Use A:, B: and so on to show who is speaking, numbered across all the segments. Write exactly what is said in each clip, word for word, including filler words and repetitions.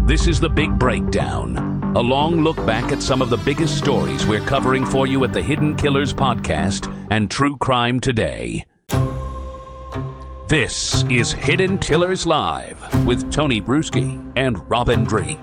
A: This is The Big Breakdown, a long look back at some of the biggest stories we're covering for you at the Hidden Killers Podcast and True Crime Today. This is Hidden Killers Live with Tony Bruschi and Robin Drake.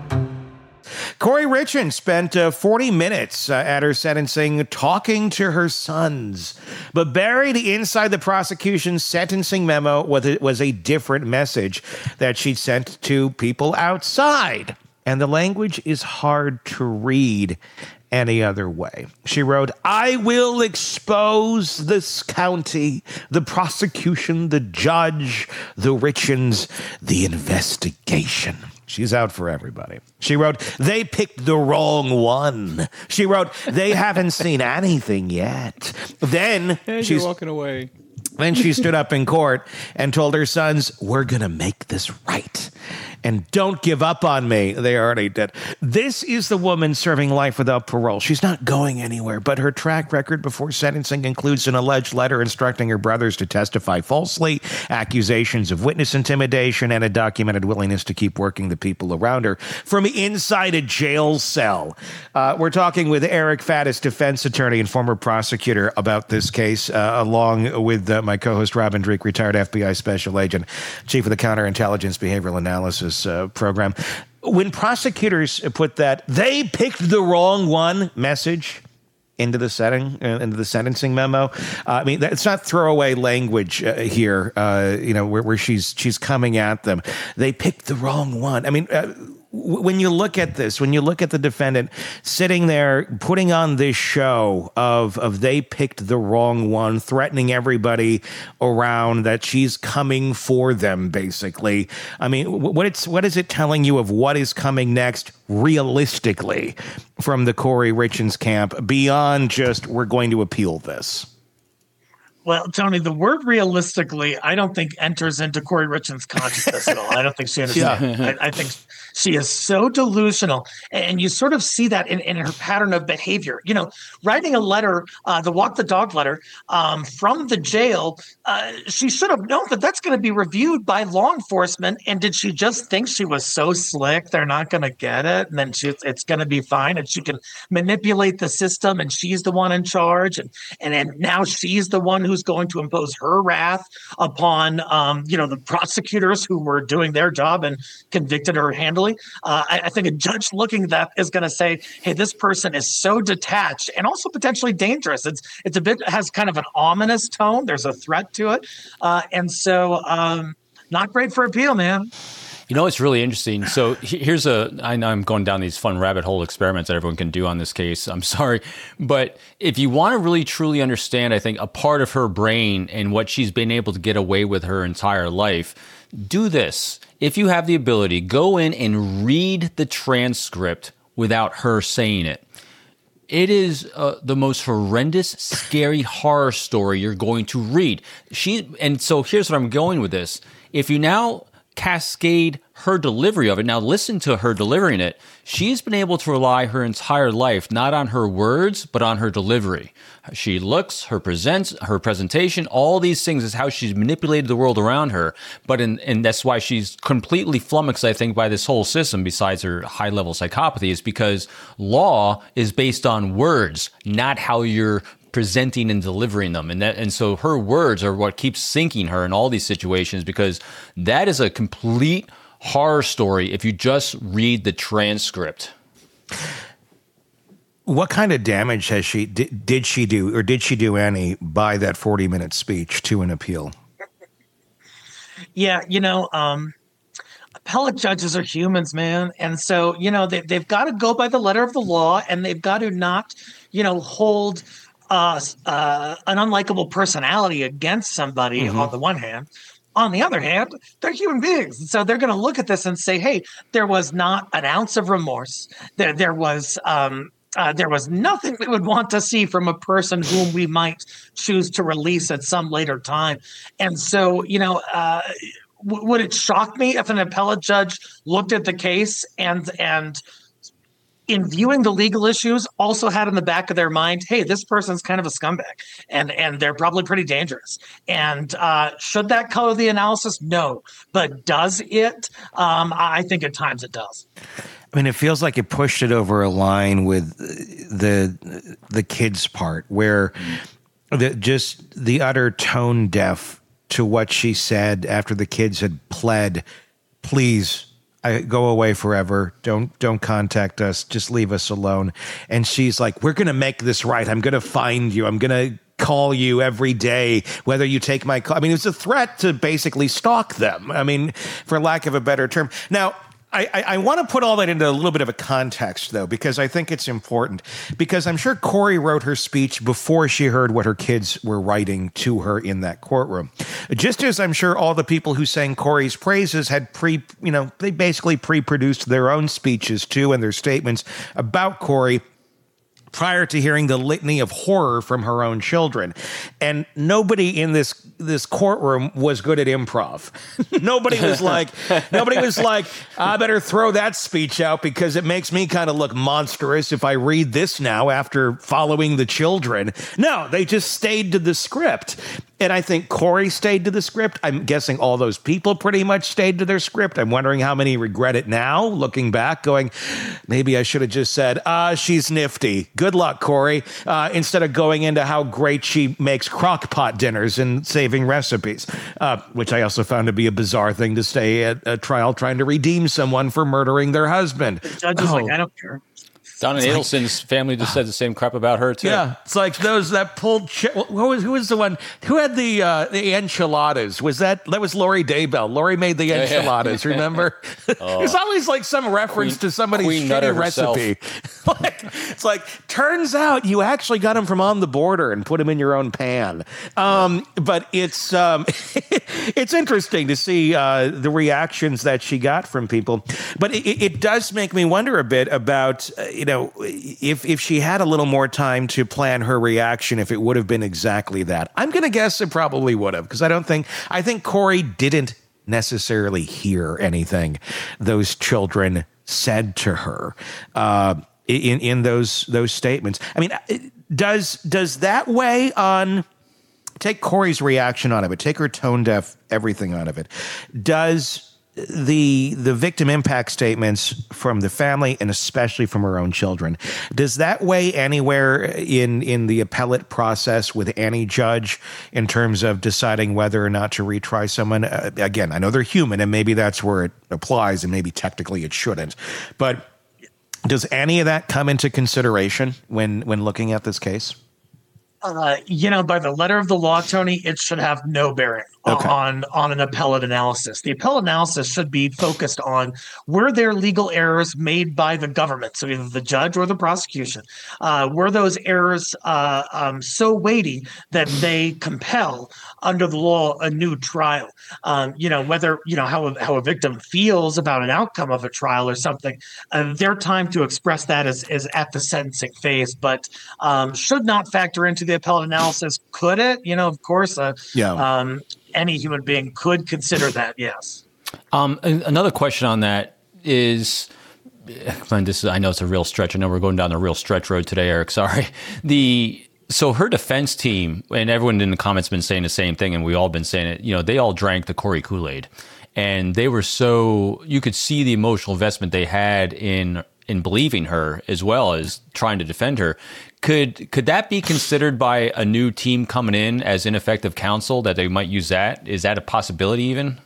B: Kouri Richins spent uh, forty minutes uh, at her sentencing talking to her sons. But buried inside the prosecution's sentencing memo was a, was a different message that she sent to people outside. And the language is hard to read any other way. She wrote, "I will expose this county, the prosecution, the judge, the Richins, the investigation." She's out for everybody. She wrote, "They picked the wrong one." She wrote, "They haven't seen anything yet." Then
C: and
B: she's
C: you're walking away.
B: Then she stood up in court and told her sons, "We're going to make this right. And don't give up on me." They already did. This is the woman serving life without parole. She's not going anywhere, but her track record before sentencing includes an alleged letter instructing her brothers to testify falsely, accusations of witness intimidation, and a documented willingness to keep working the people around her from inside a jail cell. Uh, we're talking with Eric Faddis, defense attorney and former prosecutor, about this case, uh, along with uh, my co-host Robin Drake, retired F B I special agent, chief of the Counterintelligence Behavioral Analysis Uh, program. When prosecutors put that "they picked the wrong one" message into the setting, uh, into the sentencing memo, uh, I mean, it's not throwaway language uh, here. Uh, you know, where, where she's she's coming at them. They picked the wrong one. I mean. Uh, When you look at this, when you look at the defendant sitting there putting on this show of of they picked the wrong one, threatening everybody around that she's coming for them, basically. I mean, what it's what is it telling you of what is coming next realistically from the Kouri Richins camp beyond just "we're going to appeal this"?
D: Well, Tony, the word "realistically" I don't think enters into Kouri Richins' consciousness at all. I don't think she understands. Yeah. I, I think she is so delusional. And you sort of see that in, in her pattern of behavior. You know, writing a letter, uh, the walk the dog letter um, from the jail, uh, she should have known that that's going to be reviewed by law enforcement. And did she just think she was so slick, they're not going to get it, and then she, it's going to be fine, and she can manipulate the system, and she's the one in charge, and and, and now she's the one who's going to impose her wrath upon, um, you know, the prosecutors who were doing their job and convicted her handily. Uh, I, I think a judge looking at that is going to say, "Hey, this person is so detached and also potentially dangerous." It's it's a bit has kind of an ominous tone. There's a threat to it, uh, and so um, not great for appeal, man.
C: You know, it's really interesting. So here's a, I know I'm going down these fun rabbit hole experiments that everyone can do on this case. I'm sorry. But if you want to really truly understand, I think, a part of her brain and what she's been able to get away with her entire life, do this. If you have the ability, go in and read the transcript without her saying it. It is uh, the most horrendous, scary horror story you're going to read. She, and so here's what I'm going with this. If you now cascade her delivery of it. Now listen to her delivering it. She's been able to rely her entire life not on her words, but on her delivery. She looks, her presents, her presentation, all these things is how she's manipulated the world around her. But in, and that's why she's completely flummoxed, I think, by this whole system, besides her high-level psychopathy, is because law is based on words, not how you're presenting and delivering them. And that, and so her words are what keeps sinking her in all these situations, because that is a complete horror story if you just read the transcript.
B: What kind of damage has she, did, did she do, or did she do any by that forty minute speech to an appeal?
D: Yeah, you know, um, appellate judges are humans, man. And so, you know, they, they've got to go by the letter of the law, and they've got to not, you know, hold Uh, uh, an unlikable personality against somebody mm-hmm. on the one hand. On the other hand, they're human beings. So they're going to look at this and say, hey, there was not an ounce of remorse. There, there was um, uh, there was nothing we would want to see from a person whom we might choose to release at some later time. And so, you know, uh, w- would it shock me if an appellate judge looked at the case and and in viewing the legal issues, also had in the back of their mind, hey, this person's kind of a scumbag, and and they're probably pretty dangerous. And uh, should that color the analysis? No. But does it? Um, I think at times it does.
B: I mean, it feels like it pushed it over a line with the the kids' part, where the, just the utter tone deaf to what she said after the kids had pled, please, I go away forever. Don't don't contact us. Just leave us alone. And she's like, we're going to make this right. I'm going to find you. I'm going to call you every day, whether you take my call. I mean, it was a threat to basically stalk them. I mean, for lack of a better term. Now, I, I, I want to put all that into a little bit of a context, though, because I think it's important. Because I'm sure Corey wrote her speech before she heard what her kids were writing to her in that courtroom. Just as I'm sure all the people who sang Corey's praises had pre, you know, they basically pre-produced their own speeches too and their statements about Corey prior to hearing the litany of horror from her own children. And nobody in this this courtroom was good at improv. Nobody was like, nobody was like, I better throw that speech out because it makes me kind of look monstrous if I read this now after following the children. No, they just stayed to the script. And I think Corey stayed to the script. I'm guessing all those people pretty much stayed to their script. I'm wondering how many regret it now, looking back, going, maybe I should have just said, ah, she's nifty. Good luck, Corey, uh, instead of going into how great she makes crock pot dinners and saving recipes, uh, which I also found to be a bizarre thing to say at a trial trying to redeem someone for murdering their husband.
D: The judge is
B: oh.
D: like, I don't care.
C: Donna Adelson's family just said the same crap about her too.
B: Yeah, it's like those that pulled. Ch- who was who was the one who had the uh, the enchiladas? Was that that was Lori Daybell? Lori made the enchiladas. Remember? Oh. There's always like some reference Queen, to somebody's Queen shitty recipe. like, it's like turns out you actually got them from on the border and put them in your own pan. Um, but it's um, it's interesting to see uh, the reactions that she got from people. But it, it does make me wonder a bit about. Uh, you know, if if she had a little more time to plan her reaction, if it would have been exactly that. I'm going to guess it probably would have, because I don't think, I think Corey didn't necessarily hear anything those children said to her uh, in in those those statements. I mean, does does that weigh on, take Corey's reaction out of it, take her tone deaf, everything out of it. Does the the victim impact statements from the family and especially from her own children, does that weigh anywhere in in the appellate process with any judge in terms of deciding whether or not to retry someone? Uh, again, I know they're human and maybe that's where it applies and maybe technically it shouldn't, but does any of that come into consideration when when looking at this case?
D: Uh, you know, by the letter of the law, Tony, it should have no bearing okay. on on an appellate analysis. The appellate analysis should be focused on, were there legal errors made by the government, so either the judge or the prosecution? Uh, were those errors uh, um, so weighty that they compel, under the law, a new trial? Um, you know, whether, you know, how a, how a victim feels about an outcome of a trial or something, uh, their time to express that is, is at the sentencing phase, but um, should not factor into the appellate analysis. Could it? You know, of course, uh, yeah. um, any human being could consider that, yes.
C: Um, another question on that is, and this is, I know it's a real stretch. I know we're going down the real stretch road today, Eric. Sorry. The So her defense team, and everyone in the comments been saying the same thing, and we all been saying it, you know, they all drank the Corey Kool-Aid. And they were so, you could see the emotional investment they had in in believing her as well as trying to defend her. Could could that be considered by a new team coming in as ineffective counsel, that they might use that? Is that a possibility even?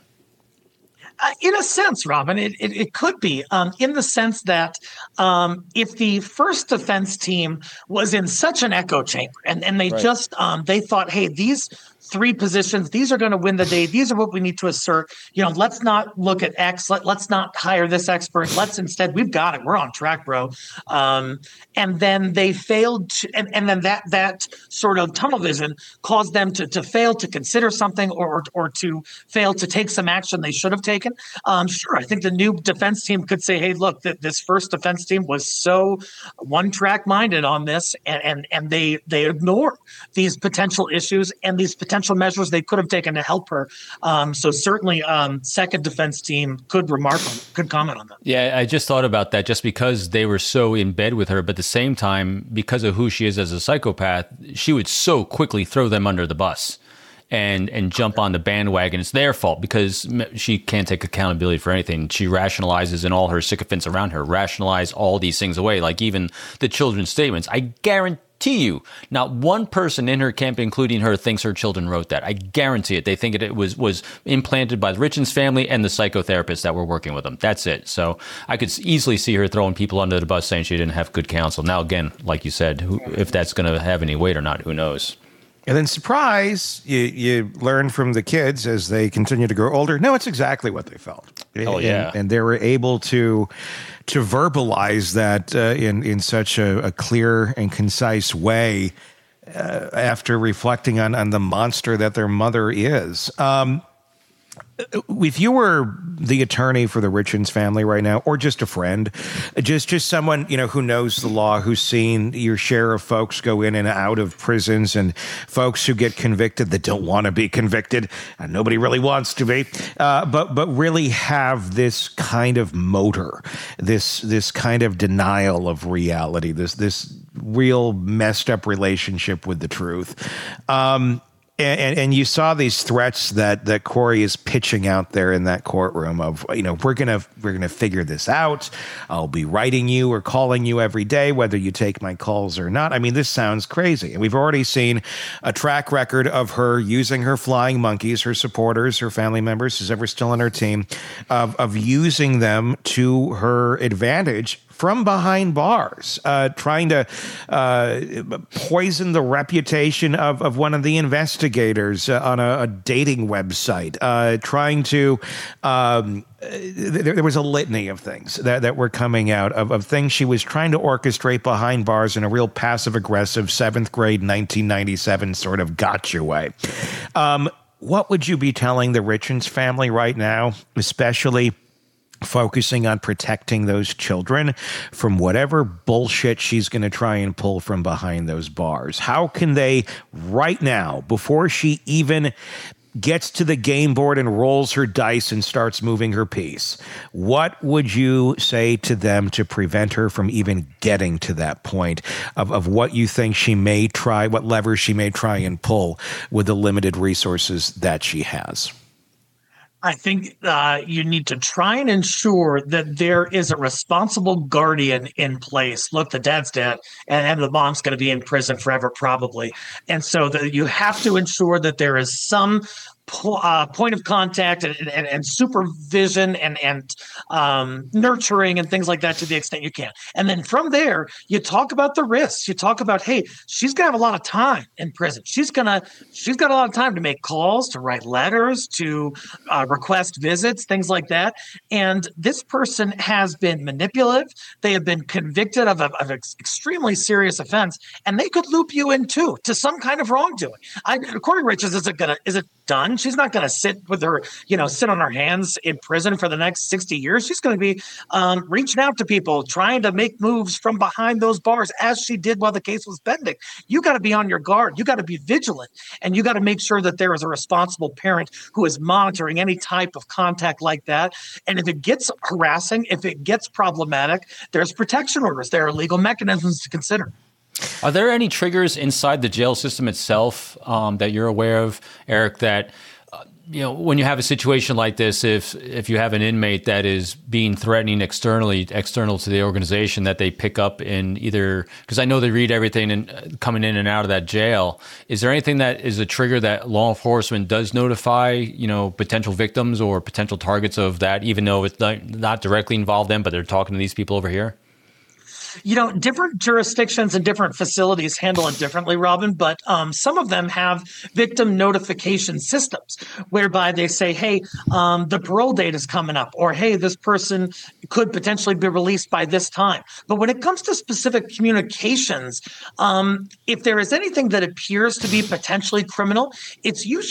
D: Uh, in a sense, Robin, it, it, it could be, um, in the sense that um, if the first defense team was in such an echo chamber and, and they right. just, um, they thought, hey, these three positions, these are going to win the day. These are what we need to assert. You know, let's not look at X. Let, let's not hire this expert. Let's instead, we've got it. We're on track, bro. Um, and then they failed to, and, and then that that sort of tunnel vision caused them to, to fail to consider something or, or to fail to take some action they should have taken. Um, sure, I think the new defense team could say, hey, look, th- this first defense team was so one-track minded on this, and, and, and they, they ignore these potential issues and these potential potential measures they could have taken to help her. Um, so certainly, um, second defense team could remark on, could comment on that.
C: Yeah, I just thought about that just because they were so in bed with her, but at the same time, because of who she is as a psychopath, she would so quickly throw them under the bus and and jump on the bandwagon. It's their fault because she can't take accountability for anything. She rationalizes, and all her sycophants around her rationalize all these things away, like even the children's statements. I guarantee you, not one person in her camp, including her, thinks her children wrote that. I guarantee it. They think it was was implanted by the Richins family and the psychotherapists that were working with them. That's it. So I could easily see her throwing people under the bus saying she didn't have good counsel. Now, again, like you said, who, if that's going to have any weight or not, who knows?
B: And then, surprise, you, you learn from the kids as they continue to grow older. No, it's exactly what they felt.
C: Oh, yeah.
B: And, and they were able to to verbalize that uh, in, in such a, a clear and concise way uh, after reflecting on, on the monster that their mother is. Um, if you were the attorney for the Richins family right now, or just a friend, just just someone, you know, who knows the law, who's seen your share of folks go in and out of prisons, and folks who get convicted that don't want to be convicted, and nobody really wants to be, uh, but but really have this kind of motor, this this kind of denial of reality, this this real messed up relationship with the truth. Um, And, and, and you saw these threats that, that Corey is pitching out there in that courtroom of, you know, we're gonna we're gonna figure this out. I'll be writing you or calling you every day, whether you take my calls or not. I mean, this sounds crazy. And we've already seen a track record of her using her flying monkeys, her supporters, her family members, who's ever still on her team, of, of using them to her advantage from behind bars, uh, trying to uh, poison the reputation of, of one of the investigators uh, on a, a dating website, uh, trying to, um, there, there was a litany of things that, that were coming out of, of things she was trying to orchestrate behind bars in a real passive-aggressive seventh grade nineteen ninety-seven sort of gotcha way. Um, what would you be telling the Richins family right now, especially focusing on protecting those children from whatever bullshit she's going to try and pull from behind those bars? How can they right now, before she even gets to the game board and rolls her dice and starts moving her piece, what would you say to them to prevent her from even getting to that point of, of what you think she may try, what levers she may try and pull with the limited resources that she has?
D: I think uh, you need to try and ensure that there is a responsible guardian in place. Look, the dad's dead, and, and the mom's going to be in prison forever, probably. And so that you have to ensure that there is some Uh, point of contact and, and, and supervision and, and um, nurturing and things like that to the extent you can. And then from there, you talk about the risks. You talk about, hey, she's going to have a lot of time in prison. She's going to, she's got a lot of time to make calls, to write letters, to uh, request visits, things like that. And this person has been manipulative. They have been convicted of an extremely serious offense, and they could loop you in too, to some kind of wrongdoing. I, Corey Richins isn't going to, is it done? She's not going to sit with her, you know, sit on her hands in prison for the next sixty years. She's going to be um, reaching out to people, trying to make moves from behind those bars, as she did while the case was pending. You got to be on your guard. You got to be vigilant, and you got to make sure that there is a responsible parent who is monitoring any type of contact like that. And if it gets harassing, if it gets problematic, there's protection orders. There are legal mechanisms to consider.
C: Are there any triggers inside the jail system itself um, that you're aware of, Eric, that, uh, you know, when you have a situation like this, if if you have an inmate that is being threatening externally, external to the organization, that they pick up in either, because I know they read everything and uh, coming in and out of that jail, is there anything that is a trigger that law enforcement does notify, you know, potential victims or potential targets of that, even though it's not, not directly involved them, but they're talking to these people over here?
D: You know, different jurisdictions and different facilities handle it differently, Robin, but um, some of them have victim notification systems whereby they say, hey, um, the parole date is coming up, or hey, this person could potentially be released by this time. But when it comes to specific communications, um, if there is anything that appears to be potentially criminal, it's usually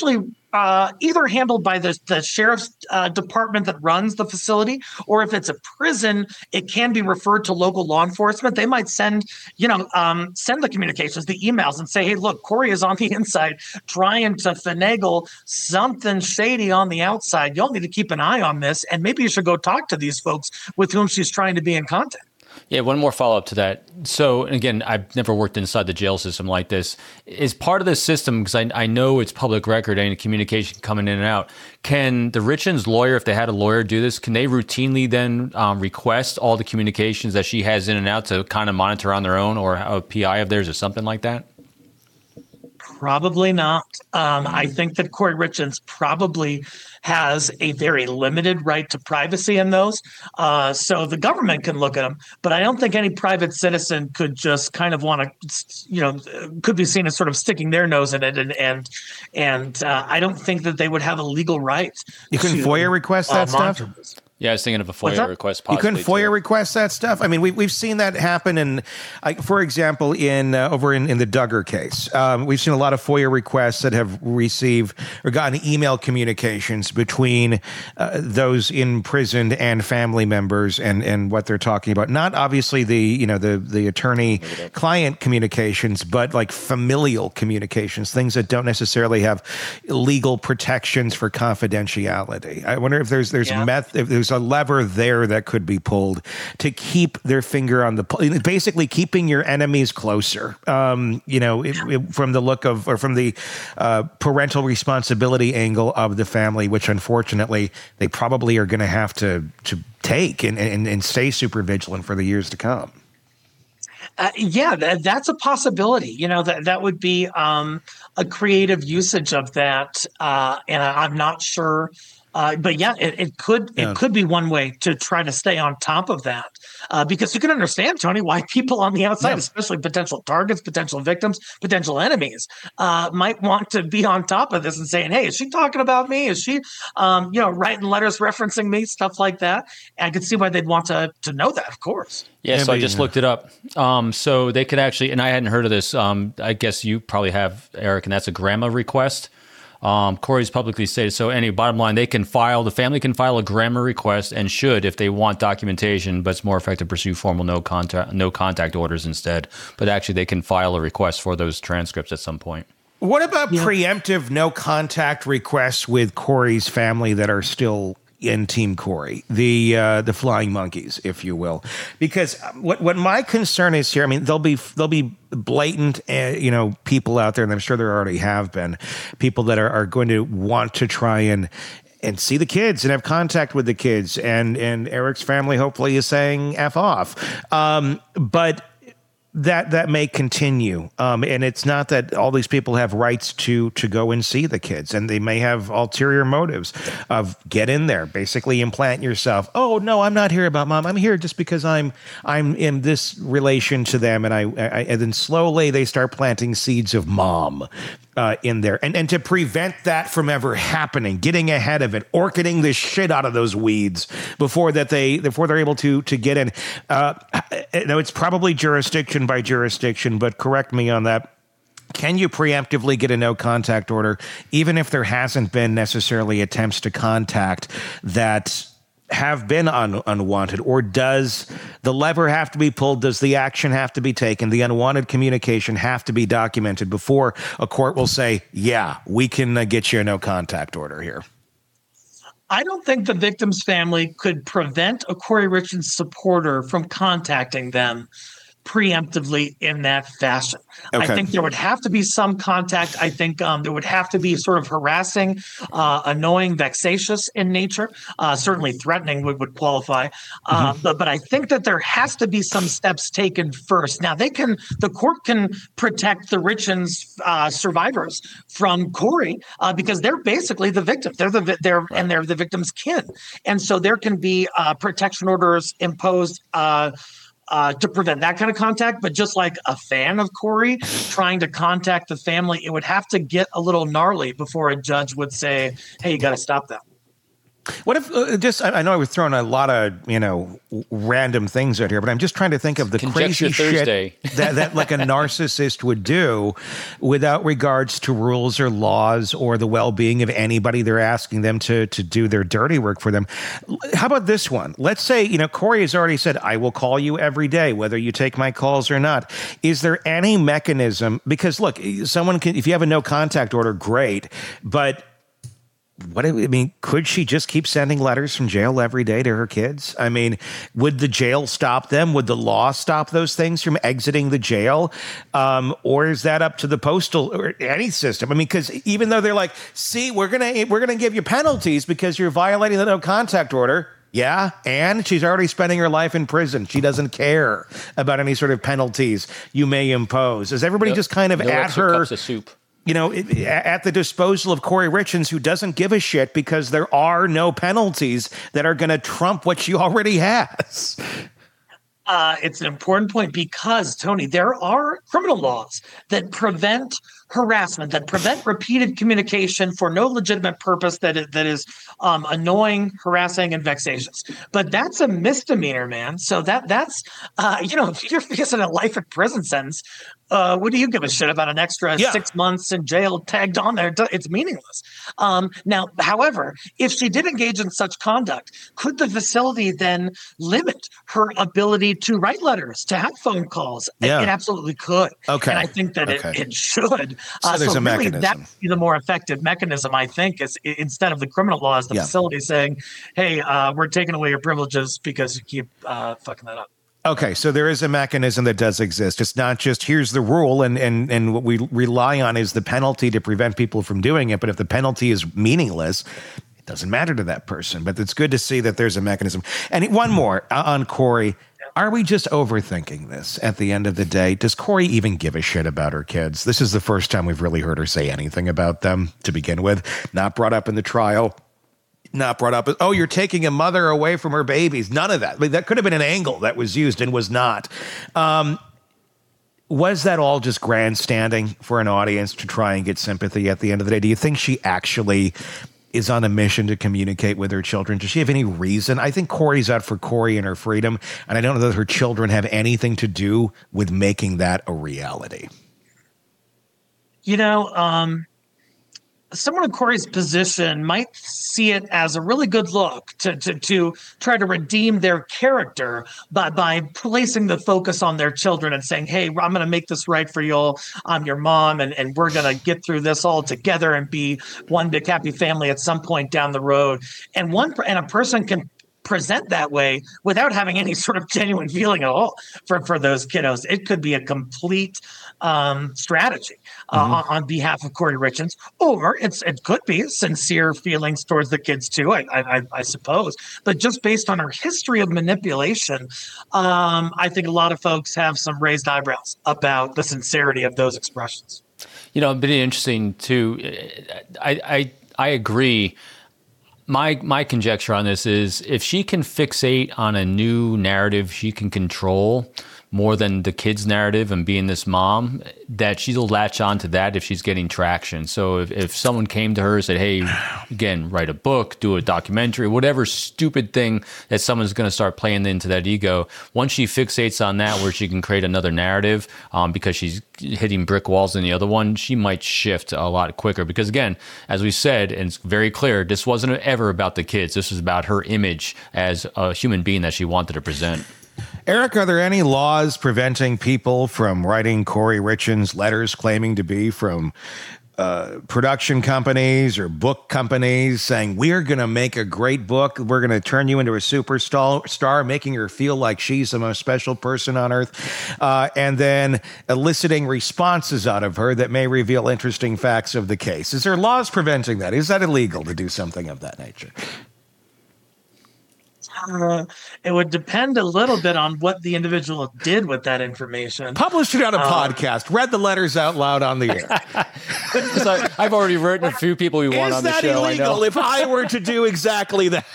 D: uh, either handled by the, the sheriff's uh, department that runs the facility, or if it's a prison, it can be referred to local law enforcement. They might send, you know, um, send the communications, the emails, and say, hey, look, Corey is on the inside trying to finagle something shady on the outside. Y'all need to keep an eye on this, and maybe you should go talk to these folks with whom she's trying to be in contact.
C: Yeah, one more follow-up to that. So, again, I've never worked inside the jail system like this. Is part of the system, because I, I know it's public record, any communication coming in and out, can the Richens lawyer, if they had a lawyer do this, can they routinely then um, request all the communications that she has in and out to kind of monitor on their own, or a P I of theirs or something like that?
D: Probably not. Um, I think that Corey Richens probably has a very limited right to privacy in those. Uh, so the government can look at them, but I don't think any private citizen could just kind of want to, you know, could be seen as sort of sticking their nose in it. And and and uh, I don't think that they would have a legal right.
B: You couldn't
D: to,
B: FOIA request that
D: uh,
B: stuff?
C: Yeah, I was thinking of a FOIA request.
B: You couldn't FOIA
C: too.
B: request that stuff? I mean, we, we've seen that happen in, like, for example, in uh, over in, in the Duggar case. Um, we've seen a lot of FOIA requests that have received or gotten email communications between uh, those imprisoned and family members and, and what they're talking about. Not obviously the, you know, the, the attorney-client communications, but like familial communications, things that don't necessarily have legal protections for confidentiality. I wonder if there's there's
D: Yeah.
B: meth if there's a lever there that could be pulled to keep their finger on the pulse, basically keeping your enemies closer. Um, you know, it, it, from the look of, or from the uh, parental responsibility angle of the family, which unfortunately they probably are going to have to to take and, and and stay super vigilant for the years to come.
D: Uh, yeah, that, that's a possibility. You know, that that would be um, a creative usage of that, uh, and I, I'm not sure. Uh, but yeah, it, it could
B: Yeah.
D: it could be one way to try to stay on top of that, uh, because you can understand, Tony, why people on the outside,
B: Yeah.
D: especially potential targets, potential victims, potential enemies, uh, might want to be on top of this and saying, "Hey, is she talking about me? Is she, um, you know, writing letters referencing me, stuff like that?" And I could see why they'd want to to know that, of course.
C: Yeah,
B: Yeah,
C: so I
B: but,
C: just
B: you know.
C: looked it up. Um, so they could actually, and I hadn't heard of this. Um, I guess you probably have, Eric, and that's a grandma request. Um, Corey's publicly stated. So, any bottom line, they can file, the family can file a grandma request and should if they want documentation, but it's more effective to pursue formal no contact, no contact orders instead. But actually, they can file a request for those transcripts at some point.
B: What about
D: Yeah.
B: preemptive no contact requests with Corey's family that are still in Team Corey, the uh, the flying monkeys, if you will? Because what what my concern is here, I mean, there'll be there'll be blatant, uh, you know, people out there, and I'm sure there already have been people that are, are going to want to try and and see the kids and have contact with the kids, and and Eric's family hopefully is saying F off, um, but. That that may continue, um, and it's not that all these people have rights to to go and see the kids, and they may have ulterior motives of get in there, basically implant yourself. Oh no, I'm not here about mom. I'm here just because I'm I'm in this relation to them, and I, I and then slowly they start planting seeds of mom uh, in there, and and to prevent that from ever happening, getting ahead of it, orchiding the shit out of those weeds before that they before they're able to to get in. Uh, you know, it's probably jurisdiction by jurisdiction, but correct me on that. Can you preemptively get a no contact order, even if there hasn't been necessarily attempts to contact that have been un- unwanted? Or does the lever have to be pulled? Does the action have to be taken? The unwanted communication have to be documented before a court will say, yeah, we can uh, get you a no contact order here?
D: I don't think the victim's family could prevent a Corey Richens supporter from contacting them preemptively in that fashion.
B: Okay.
D: I think there would have to be some contact. I think um, there would have to be sort of harassing, uh, annoying, vexatious in nature. Uh, certainly threatening would, would qualify. Uh,
B: Mm-hmm.
D: but, but I think that there has to be some steps taken first. Now, they can, the court can protect the Richens uh, survivors from Corey uh, because they're basically the victim. They're the they're right. and they're the victim's kin, and so there can be uh, protection orders imposed Uh, Uh, to prevent that kind of contact. But just like a fan of Corey trying to contact the family, it would have to get a little gnarly before a judge would say, hey, you got to stop that.
B: What if uh, just I I know I was throwing a lot of you know random things out here, but I'm just trying to think of the
C: Conjecture
B: crazy
C: Thursday.
B: shit that, that like a narcissist would do without regards to rules or laws or the well-being of anybody they're asking them to to do their dirty work for them. How about this one? Let's say you know Corey has already said I will call you every day whether you take my calls or not. Is there any mechanism? Because look, someone can if you have a no contact order, great, but what I mean, could she just keep sending letters from jail every day to her kids? I mean, would the jail stop them? Would the law stop those things from exiting the jail? Um, or is that up to the postal or any system? I mean, because even though they're like, see, we're gonna we're gonna give you penalties because you're violating the no contact order. Yeah, and she's already spending her life in prison. She doesn't care about any sort of penalties you may impose. Is everybody
C: No-
B: just kind of
C: no
B: at
C: extra
B: her?
C: cups of soup.
B: You know, it- at the disposal of Corey Richins, who doesn't give a shit because there are no penalties that are going to trump what she already has.
D: Uh, it's an important point because, Tony, there are criminal laws that prevent harassment, that prevent repeated communication for no legitimate purpose that is, that is um, annoying, harassing, and vexatious. But that's a misdemeanor, man. So that that's, uh, you know, if you're facing a life in prison sentence, uh, what do you give a shit about an extra
B: Yeah.
D: six months in jail tagged on there? It's meaningless. Um, now, however, if she did engage in such conduct, could the facility then limit her ability to write letters, to have phone calls?
B: Yeah.
D: It, it absolutely could.
B: Okay.
D: And I think that
B: Okay.
D: it, it should.
B: So there's a
D: really
B: mechanism.
D: that would be the more effective mechanism, I think, is i- instead of the criminal laws, the
B: Yeah.
D: facility saying, hey, uh, we're taking away your privileges because you keep uh, fucking that up.
B: Okay, so there is a mechanism that does exist. It's not just here's the rule, and and and what we rely on is the penalty to prevent people from doing it. But if the penalty is meaningless, it doesn't matter to that person. But it's good to see that there's a mechanism. And one more uh, on Corey. Are we just overthinking this at the end of the day? Does Corey even give a shit about her kids? This is the first time we've really heard her say anything about them to begin with. Not brought up in the trial. Not brought up as, oh, you're taking a mother away from her babies. None of that. I mean, that could have been an angle that was used and was not. Um, was that all just grandstanding for an audience to try and get sympathy at the end of the day? Do you think she actually is on a mission to communicate with her children? Does she have any reason? I think Corey's out for Corey and her freedom, and I don't know that her children have anything to do with making that a reality.
D: You know, um, someone in Corey's position might see it as a really good look to to, to try to redeem their character by, by placing the focus on their children and saying, hey, I'm going to make this right for y'all. I'm your mom, and, and we're going to get through this all together and be one big happy family at some point down the road. And one and a person can present that way without having any sort of genuine feeling at all for, for those kiddos. It could be a complete um, strategy uh, mm-hmm. on, on behalf of Corey Richins, or it's it could be sincere feelings towards the kids too, I, I, I suppose. But just based on our history of manipulation, um, I think a lot of folks have some raised eyebrows about the sincerity of those expressions.
C: You know, it'd be interesting too. I I, I agree. My my conjecture on this is if she can fixate on a new narrative she can control more than the kid's narrative and being this mom, that she'll latch on to that if she's getting traction. So if, if someone came to her and said, hey, again, write a book, do a documentary, whatever stupid thing that someone's going to start playing into that ego, once she fixates on that where she can create another narrative um, because she's hitting brick walls in the other one, she might shift a lot quicker. Because again, as we said, and it's very clear, this wasn't ever about the kids. This was about her image as a human being that she wanted to present.
B: Eric, are there any laws preventing people from writing Corey Richins letters claiming to be from uh, production companies or book companies saying, we're going to make a great book, we're going to turn you into a superstar, star, making her feel like she's the most special person on earth, uh, and then eliciting responses out of her that may reveal interesting facts of the case? Is there laws preventing that? Is that illegal to do something of that nature?
D: Uh, it would depend a little bit on what the individual did with that information.
B: Published it on a
D: um,
B: podcast. Read the letters out loud on the air.
C: I, I've already written a few people we want
B: Is
C: on the
B: that
C: show.
B: illegal
C: I know.
B: if I were to do exactly that?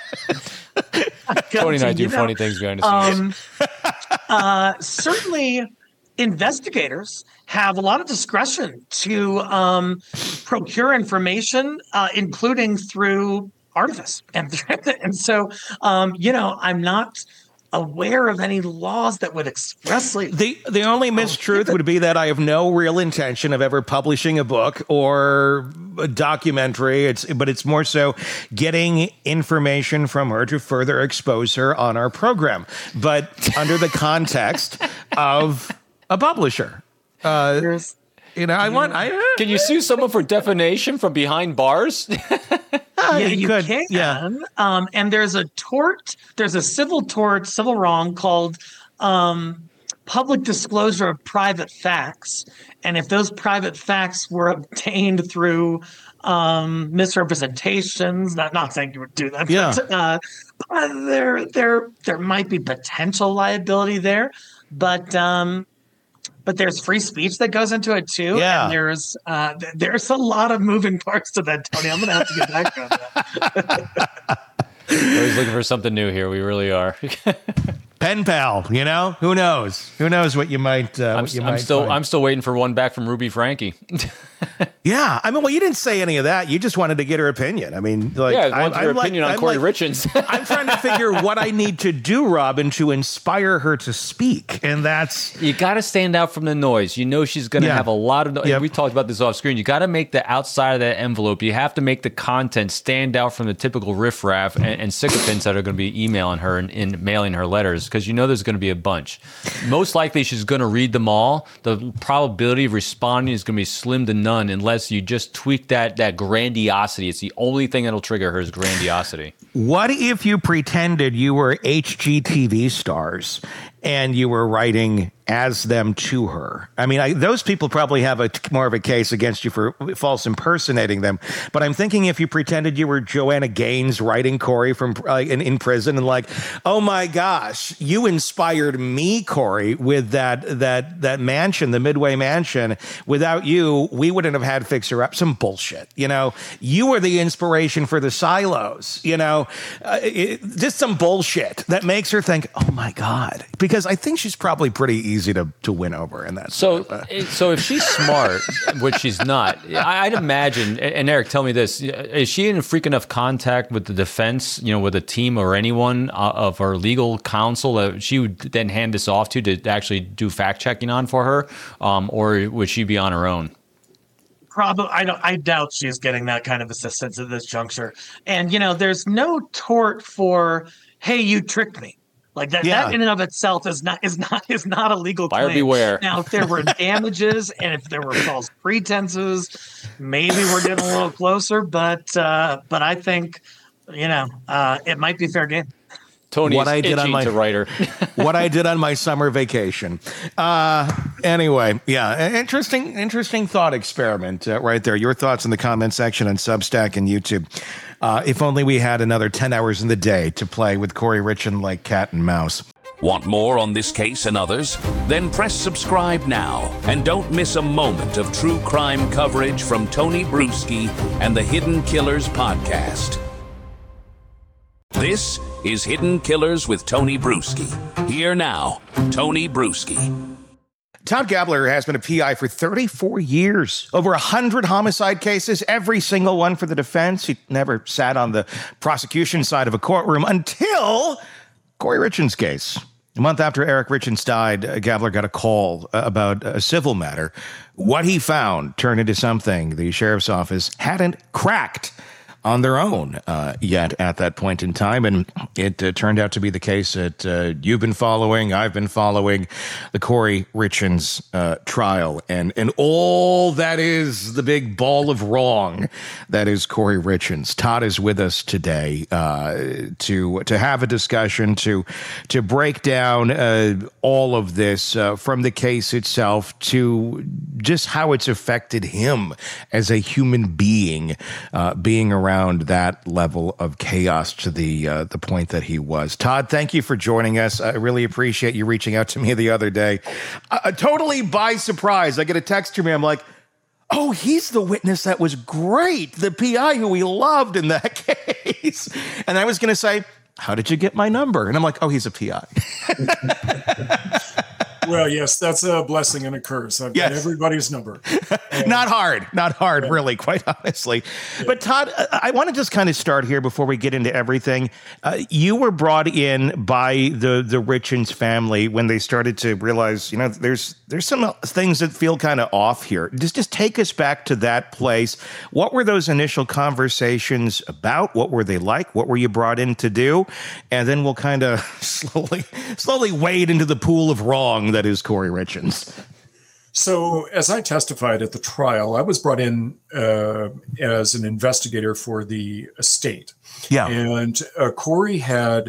C: Tony and I do
D: You know,
C: funny things behind the scenes.
D: Um, uh, certainly, investigators have a lot of discretion to um, procure information, uh, including through artifice. And, and so, um, you know, I'm not aware of any laws that would expressly.
B: The the only mistruth would be that I have no real intention of ever publishing a book or a documentary. It's but it's more so getting information from her to further expose her on our program, but under the context of a publisher. Uh, you know, I want. I
C: can you sue someone for defamation from behind bars?
D: Yeah, you, you
B: could.
D: can.
B: Yeah.
D: Um, and there's a tort, there's a civil tort, civil wrong called um, public disclosure of private facts. And if those private facts were obtained through um, misrepresentations, not not saying you would do that,
B: yeah.
D: but uh, there there there might be potential liability there. But um, But there's free speech that goes into it too.
B: Yeah.
D: And there's uh, th- there's a lot of moving parts to that, Tony. I'm going to have to get back on that.
C: We're always looking for something new here. We really are.
B: Pen pal, you know? Who knows? Who knows what you might uh,
C: I'm,
B: what you
C: I'm
B: might
C: still
B: find.
C: I'm still waiting for one back from Ruby Frankie.
B: Yeah, I mean, well, you didn't say any of that. You just wanted to get her opinion. I mean, like,
C: yeah, I want
B: I'm,
C: your
B: I'm
C: opinion
B: like,
C: on
B: I'm
C: Corey
B: like,
C: Richins.
B: I'm trying to figure what I need to do, Robin, to inspire her to speak, and that's
C: you got to stand out from the noise. You know she's going to
B: Yeah.
C: have a lot of. No-
B: Yep.
C: We talked about this off screen. You got to make the outside of that envelope. You have to make the content stand out from the typical riffraff and, and sycophants that are going to be emailing her and, and mailing her letters, because you know there's going to be a bunch. Most likely, she's going to read them all. The probability of responding is going to be slim to none, unless you just tweak that that grandiosity. It's the only thing that'll trigger her is grandiosity.
B: what if you pretended you were H G T V stars and you were writing as them to her? I mean, I, those people probably have a more of a case against you for false impersonating them. But I'm thinking if you pretended you were Joanna Gaines writing Corey from uh, in, in prison, and like, oh my gosh, you inspired me, Corey, with that that that mansion, the Midway Mansion. Without you, we wouldn't have had Fixer Up. Some bullshit, you know. You were the inspiration for the silos, you know. Uh, it, just some bullshit that makes her think, oh my God, because I think she's probably pretty easy. easy to, to win over in that.
C: So,
B: sort of, uh,
C: so if she's smart, which she's not, I'd imagine. And Eric, tell me this: is she in freak enough contact with the defense, you know, with a team or anyone of her legal counsel that she would then hand this off to to actually do fact checking on for her, um, or would she be on her own?
D: Probably, I don't. I doubt she's getting that kind of assistance at this juncture. And you know, there's no tort for, "Hey, you tricked me." Like that,
B: Yeah.
D: that in and of itself is not is not is not a legal
C: Buyer
D: claim.
C: beware.
D: Now, if there were damages and if there were false pretenses, maybe we're getting a little closer. But uh, but I think, you know, uh, it might be fair game.
C: Tony
B: What
C: is
B: I did on
C: itching
B: my-
C: to write her.
B: what I did on my summer vacation. Uh, anyway, yeah, interesting, interesting thought experiment uh, right there. Your thoughts in the comment section on Substack and YouTube. Uh, if only we had another ten hours in the day to play with Corey Richin like cat and mouse.
A: Want more on this case and others? Then press subscribe now and don't miss a moment of true crime coverage from Tony Bruschi and the Hidden Killers podcast. This is Hidden Killers with Tony Bruschi. Here now, Tony Bruschi.
B: Todd Gabler has been a P I for thirty-four years, over one hundred homicide cases, every single one for the defense. He never sat on the prosecution side of a courtroom until Corey Richins' case. A month after Eric Richins died, uh, Gabler got a call uh, about a civil matter. What he found turned into something the sheriff's office hadn't cracked on their own uh, yet at that point in time. And it uh, turned out to be the case that uh, you've been following, I've been following, the Corey Richins uh, trial. And, and all that is the big ball of wrong that is Corey Richins. Todd is with us today uh, to to have a discussion, to, to break down uh, all of this uh, from the case itself to just how it's affected him as a human being, uh, being around that level of chaos to the uh, the point that he was. Todd, thank you for joining us. I really appreciate you reaching out to me the other day. Uh, totally by surprise, I get a text from me. I'm like, oh, he's the witness that was great, the P I who we loved in that case. And I was going to say, how did you get my number? And I'm like, oh, he's a P I.
E: Well, yes, that's a blessing and a curse. I've
B: Yes.
E: got everybody's number.
B: Not hard, not hard, really, quite honestly. But Todd, I, I want to just kind of start here before we get into everything. Uh, you were brought in by the the Richens family when they started to realize, you know, there's there's some things that feel kind of off here. Just just take us back to that place. What were those initial conversations about? What were they like? What were you brought in to do? And then we'll kind of slowly slowly wade into the pool of wrong that is Corey Richens.
E: So, as I testified at the trial, I was brought in uh, as an investigator for the estate.
B: Yeah.
E: And uh, Corey had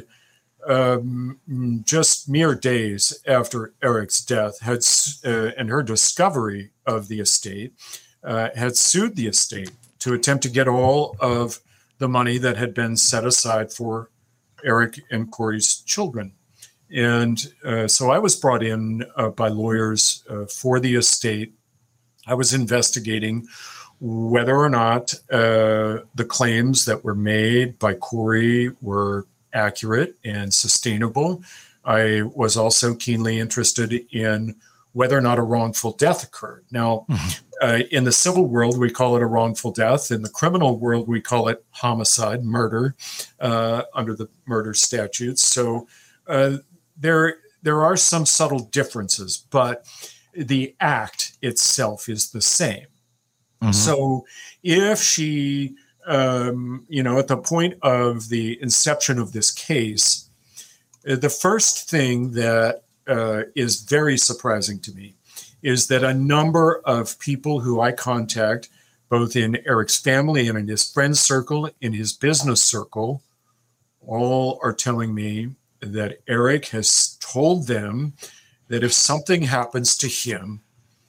E: um, just mere days after Eric's death had uh, and her discovery of the estate uh, had sued the estate to attempt to get all of the money that had been set aside for Eric and Corey's children. And uh, so I was brought in uh, by lawyers uh, for the estate. I was investigating whether or not uh, the claims that were made by Corey were accurate and sustainable. I was also keenly interested in whether or not a wrongful death occurred. Now, mm-hmm. uh, in the civil world, we call it a wrongful death. In the criminal world, we call it homicide, murder, uh, under the murder statutes. So uh, there, there are some subtle differences, but the act itself is the same. Mm-hmm. So if she, um, you know, at the point of the inception of this case, the first thing that uh, is very surprising to me is that a number of people who I contact, both in Eric's family and in his friend circle, in his business circle, all are telling me that Eric has told them that if something happens to him,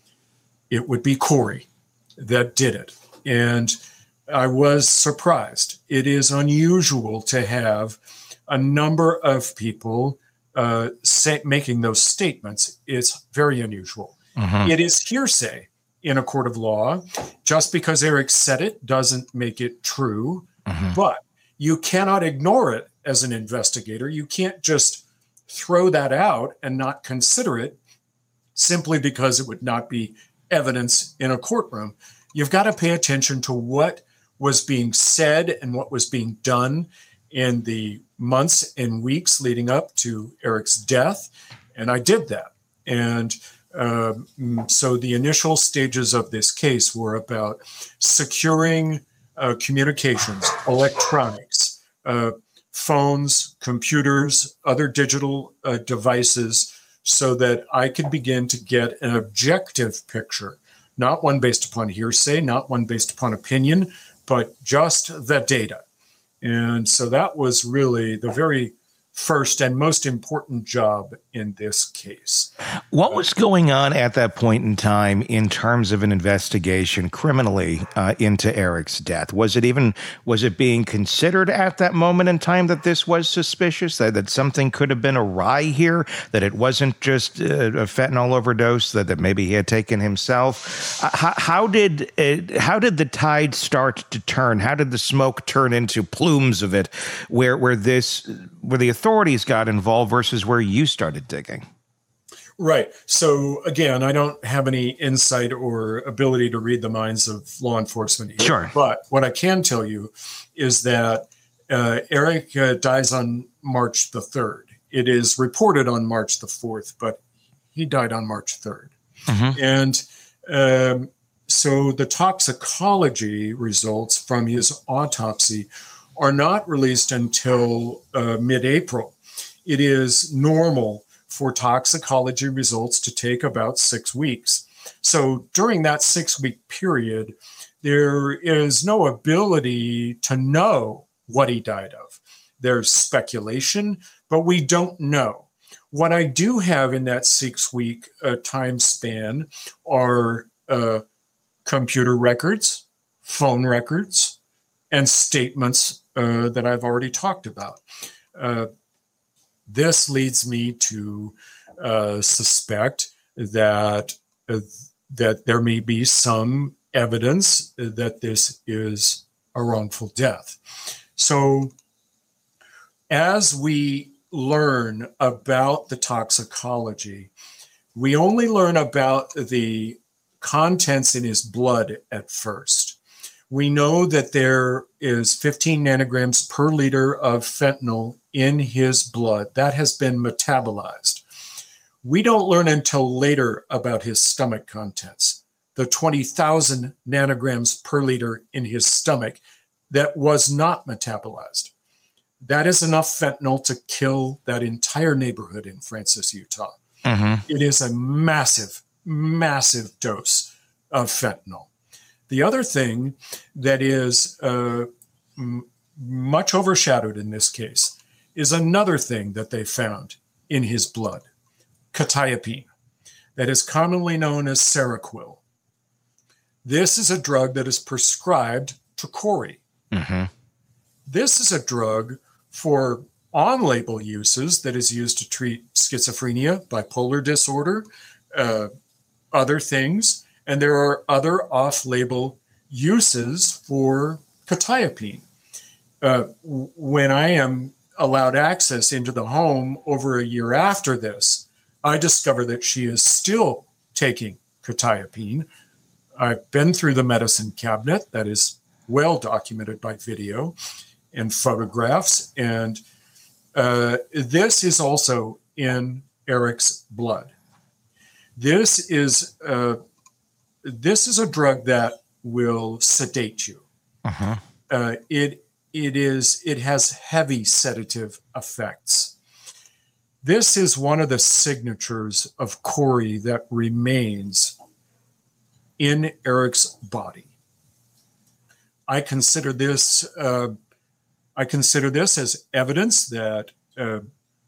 E: it would be Corey that did it. And I was surprised. It is unusual to have a number of people uh, say, making those statements. It's very unusual. Mm-hmm. It is hearsay in a court of law. Just because Eric said it doesn't make it true, mm-hmm. but you cannot ignore it as an investigator. You can't just throw that out and not consider it simply because it would not be evidence in a courtroom. You've got to pay attention to what was being said and what was being done in the months and weeks leading up to Eric's death. And I did that. And um, so the initial stages of this case were about securing uh, communications, electronics, uh, phones, computers, other digital uh, devices, so that I could begin to get an objective picture, not one based upon hearsay, not one based upon opinion, but just the data. And so that was really the very first and most important job in this case.
B: What was going on at that point in time in terms of an investigation criminally uh, into Eric's death? Was it even, was it being considered at that moment in time that this was suspicious, that, that something could have been awry here, that it wasn't just uh, a fentanyl overdose, that, that maybe he had taken himself? Uh, how, how did it, how did the tide start to turn? How did the smoke turn into plumes of it, where where this where the authorities got involved versus where you started digging?
E: Right. So again, I don't have any insight or ability to read the minds of law enforcement here.
B: Sure.
E: But what I can tell you is that uh, Eric uh, dies on March the third. It is reported on March the fourth, but he died on March third. Mm-hmm. And um, so the toxicology results from his autopsy are not released until uh, mid-April. It is normal for toxicology results to take about six weeks. So during that six-week period, there is no ability to know what he died of. There's speculation, but we don't know. What I do have in that six-week uh, time span are uh, computer records, phone records, and statements uh, that I've already talked about. Uh, this leads me to uh, suspect that uh, that there may be some evidence that this is a wrongful death. So as we learn about the toxicology, We only learn about the contents in his blood at first. We know that there is fifteen nanograms per liter of fentanyl in his blood. That has been metabolized. We don't learn until later about his stomach contents, the twenty thousand nanograms per liter in his stomach that was not metabolized. That is enough fentanyl to kill that entire neighborhood in Francis, Utah. Mm-hmm. It is a massive, massive dose of fentanyl. The other thing that is uh, m- much overshadowed in this case is another thing that they found in his blood, quetiapine, that is commonly known as Seroquel. This is a drug that is prescribed to Corey. Mm-hmm. This is a drug for on-label uses that is used to treat schizophrenia, bipolar disorder, uh, other things. And there are other off-label uses for quetiapine. Uh, when I am allowed access into the home over a year after this, I discover that she is still taking quetiapine. I've been through the medicine cabinet that is well documented by video and photographs. And uh, this is also in Eric's blood. This is uh, this is a drug that will sedate you. Uh-huh. Uh, it it is it has heavy sedative effects. This is one of the signatures of Corey that remains in Eric's body. I consider this uh, I consider this as evidence that uh,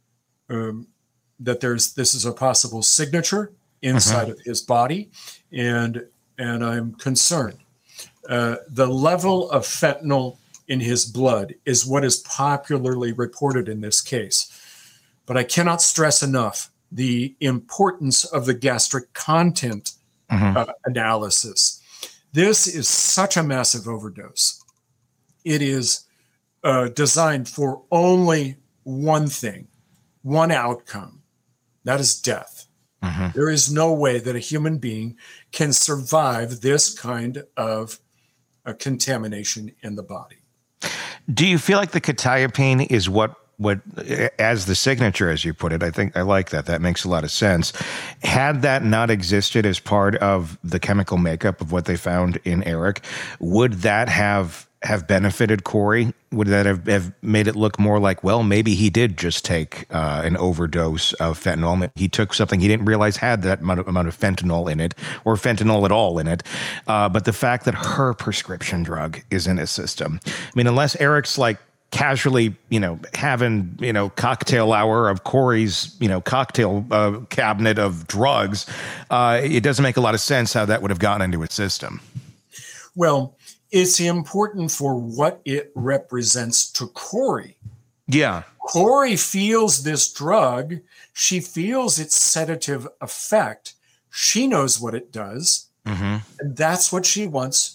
E: um, that there's this is a possible signature inside mm-hmm. of his body, and and I'm concerned. Uh, the level of fentanyl in his blood is what is popularly reported in this case, but I cannot stress enough the importance of the gastric content mm-hmm. uh, analysis. This is such a massive overdose. It is uh, designed for only one thing, one outcome. That is death. Mm-hmm. There is no way that a human being can survive this kind of uh, contamination in the body.
B: Do you feel like the quetiapine is what, what, as the signature, as you put it? I think I like that. That makes a lot of sense. Had that not existed as part of the chemical makeup of what they found in Eric, would that have have benefited Corey? Would that have, have made it look more like, well, maybe he did just take uh, an overdose of fentanyl. He took something he didn't realize had that amount of, amount of fentanyl in it, or fentanyl at all in it. Uh, but the fact that her prescription drug is in his system. I mean, unless Eric's like casually, you know, having, you know, cocktail hour of Corey's, you know, cocktail uh, cabinet of drugs, uh, it doesn't make a lot of sense how that would have gotten into his system.
E: Well, it's important for what it represents to Corey.
B: Yeah.
E: Corey feels this drug. She feels its sedative effect. She knows what it does. Mm-hmm. And that's what she wants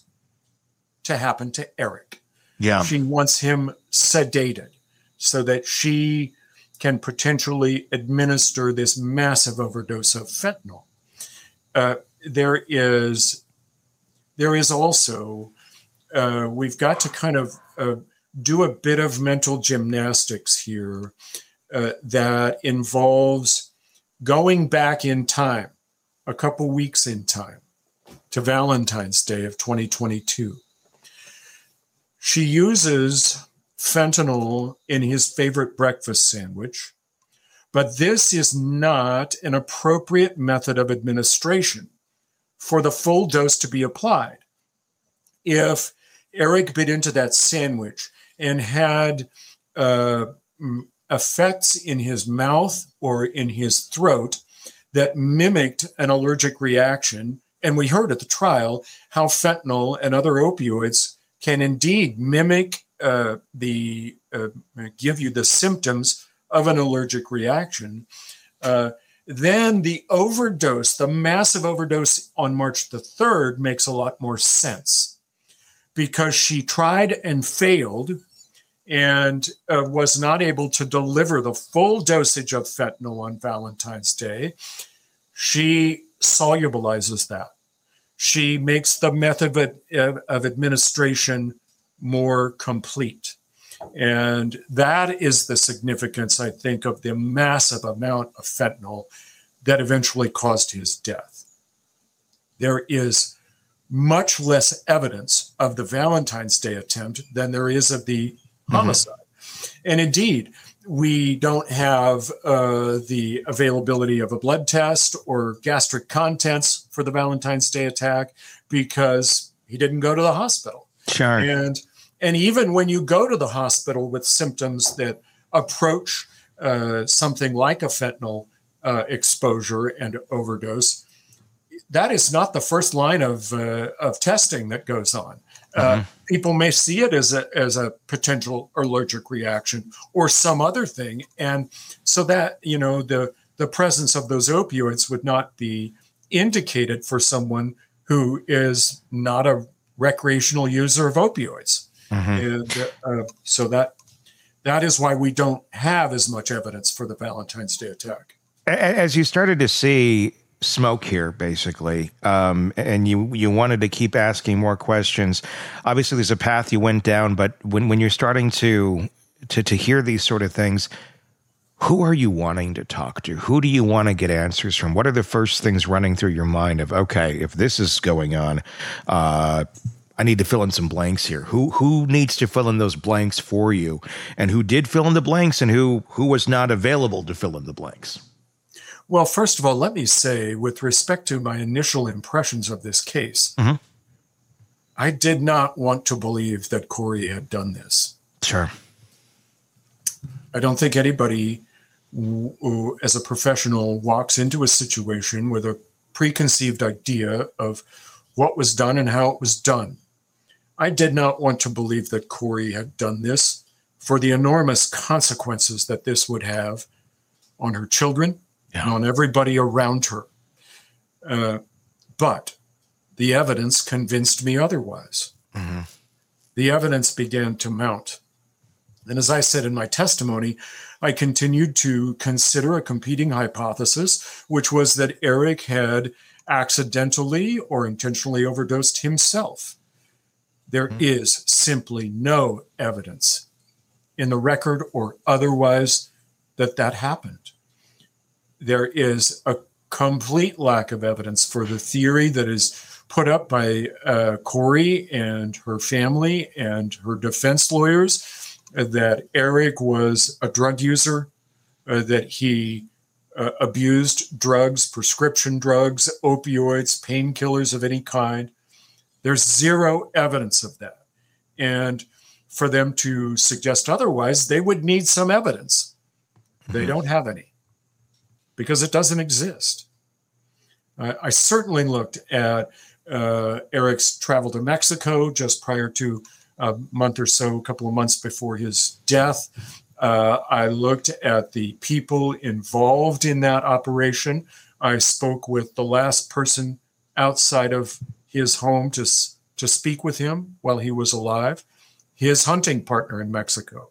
E: to happen to Eric.
B: Yeah.
E: She wants him sedated so that she can potentially administer this massive overdose of fentanyl. Uh, there is, there is also... Uh, we've got to kind of uh, do a bit of mental gymnastics here uh, that involves going back in time, a couple weeks in time, to Valentine's Day of twenty twenty-two. She uses fentanyl in his favorite breakfast sandwich, but this is not an appropriate method of administration for the full dose to be applied. If Eric bit into that sandwich and had uh, effects in his mouth or in his throat that mimicked an allergic reaction, and we heard at the trial how fentanyl and other opioids can indeed mimic uh, the, uh, give you the symptoms of an allergic reaction, uh, then the overdose, the massive overdose on March the third makes a lot more sense. Because she tried and failed and uh, was not able to deliver the full dosage of fentanyl on Valentine's Day. she solubilizes that. She makes the method of, of administration more complete. And that is the significance, I think, of the massive amount of fentanyl that eventually caused his death. There is much less evidence of the Valentine's Day attempt than there is of the homicide. Mm-hmm. And indeed, we don't have uh, the availability of a blood test or gastric contents for the Valentine's Day attack because he didn't go to the hospital.
B: Sure.
E: And and even when you go to the hospital with symptoms that approach uh, something like a fentanyl uh, exposure and overdose, that is not the first line of uh, of testing that goes on. Uh, mm-hmm. People may see it as a as a potential allergic reaction or some other thing, and so that you know the the presence of those opioids would not be indicated for someone who is not a recreational user of opioids, mm-hmm. and uh, so that that is why we don't have as much evidence for the Valentine's Day attack.
B: As you started to see smoke here, basically, um, and you you wanted to keep asking more questions. Obviously, there's a path you went down, but when when you're starting to to to hear these sort of things, who are you wanting to talk to? Who do you want to get answers from? What are the first things running through your mind of, okay, if this is going on, uh, I need to fill in some blanks here. Who who needs to fill in those blanks for you, and who did fill in the blanks, and who who was not available to fill in the blanks?
E: Well, first of all, let me say, with respect to my initial impressions of this case, mm-hmm. I did not want to believe that Corey had done this.
B: Sure.
E: I don't think anybody who, as a professional, walks into a situation with a preconceived idea of what was done and how it was done. I did not want to believe that Corey had done this for the enormous consequences that this would have on her children, yeah. and on everybody around her. Uh, but the evidence convinced me otherwise. Mm-hmm. The evidence began to mount. And as I said in my testimony, I continued to consider a competing hypothesis, which was that Eric had accidentally or intentionally overdosed himself. There mm-hmm. is simply no evidence in the record or otherwise that that happened. There is a complete lack of evidence for the theory that is put up by uh, Corey and her family and her defense lawyers uh, that Eric was a drug user, uh, that he uh, abused drugs, prescription drugs, opioids, painkillers of any kind. There's zero evidence of that. And for them to suggest otherwise, they would need some evidence. They mm-hmm. don't have any, because it doesn't exist. Uh, I certainly looked at uh, Eric's travel to Mexico just prior to a month or so, a couple of months before his death. Uh, I looked at the people involved in that operation. I spoke with the last person outside of his home to, to speak with him while he was alive, his hunting partner in Mexico.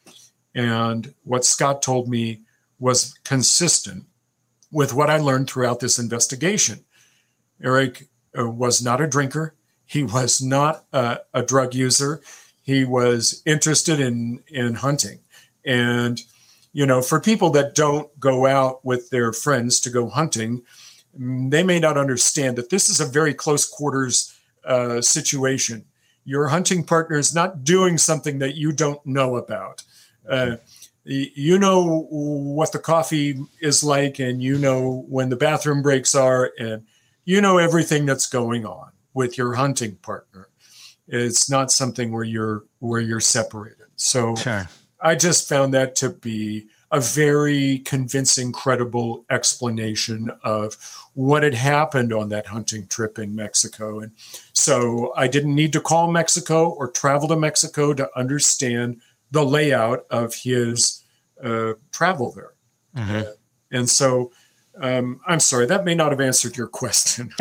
E: And what Scott told me was consistent with what I learned throughout this investigation. Eric uh, was not a drinker. He was not a, a drug user. He was interested in, in hunting. And, you know, for people that don't go out with their friends to go hunting, they may not understand that this is a very close quarters uh, situation. Your hunting partner is not doing something that you don't know about. Uh, You know what the coffee is like, and you know when the bathroom breaks are, and you know everything that's going on with your hunting partner. It's not something where you're where you're separated. So sure. I just found that to be a very convincing, credible explanation of what had happened on that hunting trip in Mexico. And so I didn't need to call Mexico or travel to Mexico to understand the layout of his uh, travel there. Mm-hmm. Uh, and so, um, I'm sorry, that may not have answered your question.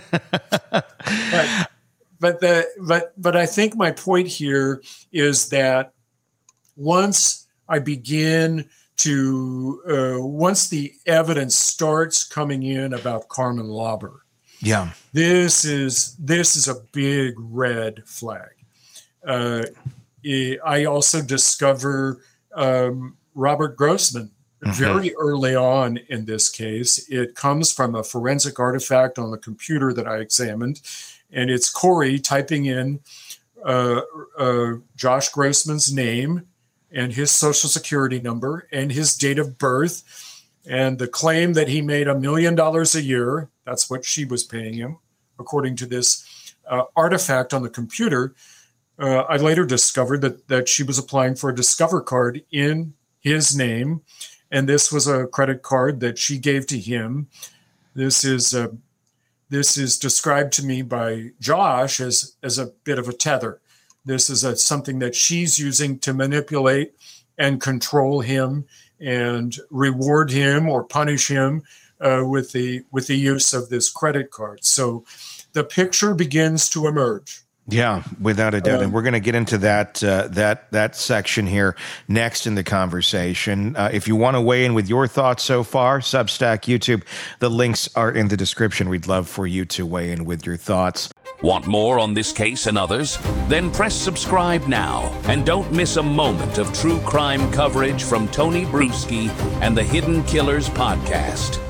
E: but, but, the, but, but I think my point here is that once I begin to uh, once the evidence starts coming in about Carmen Lauber,
B: Yeah.
E: this is this is a big red flag. Uh, I also discover um, Robert Grossman mm-hmm. very early on in this case. It comes from a forensic artifact on the computer that I examined, and it's Corey typing in uh, uh, Josh Grossman's name and his social security number and his date of birth and the claim that he made a million dollars a year. That's what she was paying him, according to this uh, artifact on the computer. Uh, I later discovered that that she was applying for a Discover card in his name, and this was a credit card that she gave to him. This is a, this is described to me by Josh as as a bit of a tether. This is a, something that she's using to manipulate and control him and reward him or punish him uh, with the with the use of this credit card. So the picture begins to emerge.
B: Yeah, without a doubt,
E: Um,
B: and we're going to get into that uh, that that section here next in the conversation. Uh, if you want to weigh in with your thoughts so far, Substack, YouTube, the links are in the description. We'd love for you to weigh in with your thoughts.
A: Want more on this case and others? Then press subscribe now and don't miss a moment of true crime coverage from Tony Bruschi and the Hidden Killers podcast.